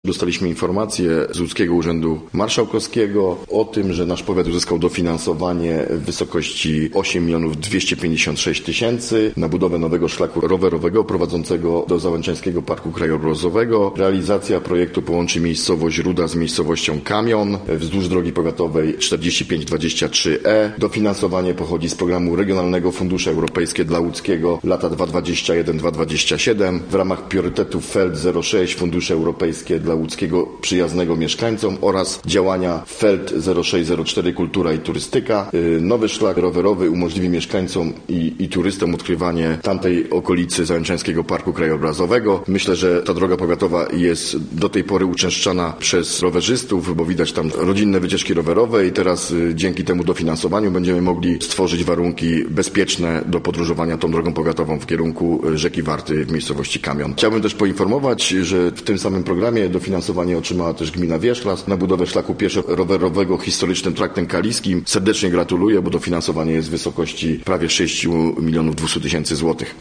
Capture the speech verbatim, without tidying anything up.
Dostaliśmy informację z Łódzkiego Urzędu Marszałkowskiego o tym, że nasz powiat uzyskał dofinansowanie w wysokości osiem milionów dwieście pięćdziesiąt sześć tysięcy na budowę nowego szlaku rowerowego prowadzącego do Załęczańskiego Parku Krajobrazowego. Realizacja projektu połączy miejscowość Ruda z miejscowością Kamion wzdłuż drogi powiatowej czterdzieści pięć dwadzieścia trzy E. Dofinansowanie pochodzi z programu Regionalnego Fundusze Europejskie dla Łódzkiego lata dwa tysiące dwudziesty pierwszy do dwa tysiące dwudziestego siódmego w ramach priorytetów F E L T zero sześć Fundusze Europejskie dla Łódzkiego przyjaznego mieszkańcom oraz działania F E L T zero sześć zero cztery Kultura i Turystyka. Nowy szlak rowerowy umożliwi mieszkańcom i, i turystom odkrywanie tamtej okolicy Załęczańskiego Parku Krajobrazowego. Myślę, że ta droga powiatowa jest do tej pory uczęszczana przez rowerzystów, bo widać tam rodzinne wycieczki rowerowe i teraz dzięki temu dofinansowaniu będziemy mogli stworzyć warunki bezpieczne do podróżowania tą drogą powiatową w kierunku rzeki Warty w miejscowości Kamion. Chciałbym też poinformować, że w tym samym programie dofinansowanie otrzymała też gmina Wierzchlas na budowę szlaku pieszo-rowerowego historycznym traktem kaliskim. Serdecznie gratuluję, bo dofinansowanie jest w wysokości prawie sześć milionów dwieście tysięcy złotych.